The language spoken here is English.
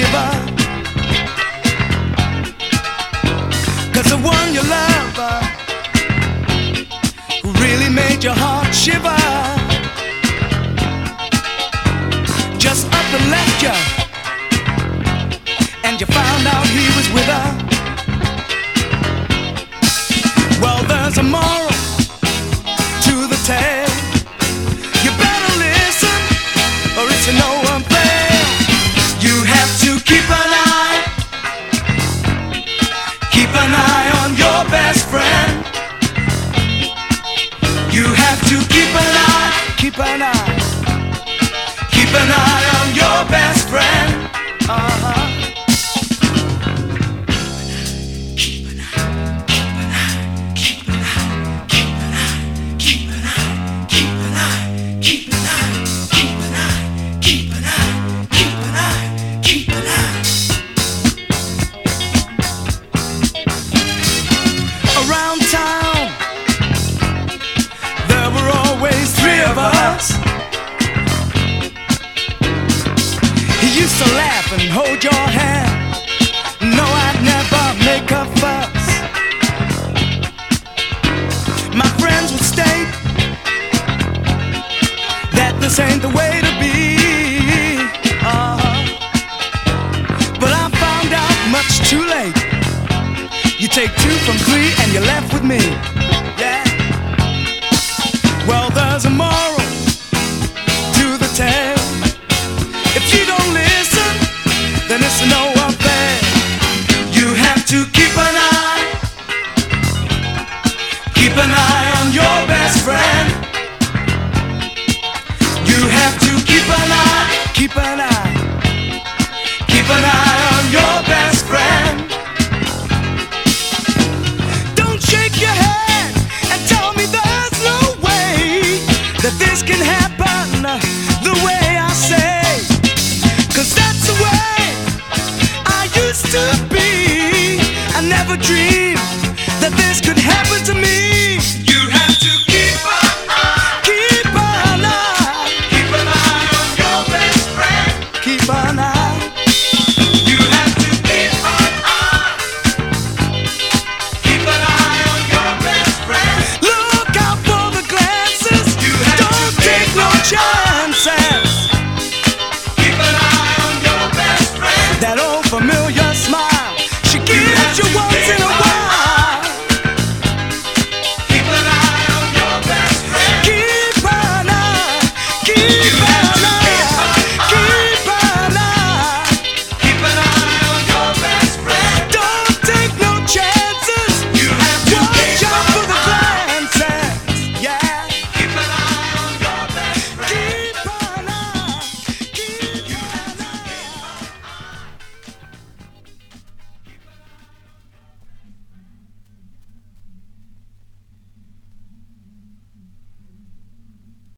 shiver, 'cause the one you love really made your heart shiver. Just up and left you, and you found out he was with her. Well, there's a moral to the tale. You better listen, or it's a no one fail. You have to keep an eye on your best friend. You have to keep an eye on your best friend. Around town, there were always three of us. He used to laugh and hold your hand. No, I'd never make a fuss. My friends would state that this ain't the way to be. But I found out much too late. You take two from three and you're left with me. Yeah. Well, there's a moral to the tale. If you don't listen, then it's a no affair. You have to keep an eye on your best friend. You have to keep an eye on your best friend. Don't shake your head and tell me there's no way that this can happen the way I say. 'Cause that's the way I used to be. I never dreamed that this could happen to me.